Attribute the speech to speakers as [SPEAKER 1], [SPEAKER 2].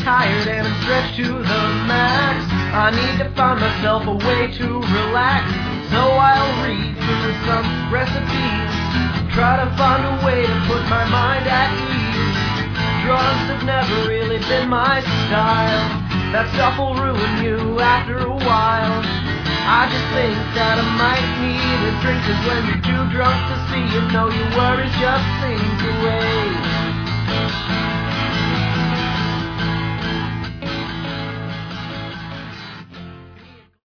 [SPEAKER 1] tired and I'm stretched to the max. I need to find myself a way to relax, so I'll read through some recipes, try to find a way to put my mind at ease. Drugs have never really been my style, that stuff will ruin you after a while. I just think that I might need a drink, 'cause when you're too drunk to see, you know your worries just sink away.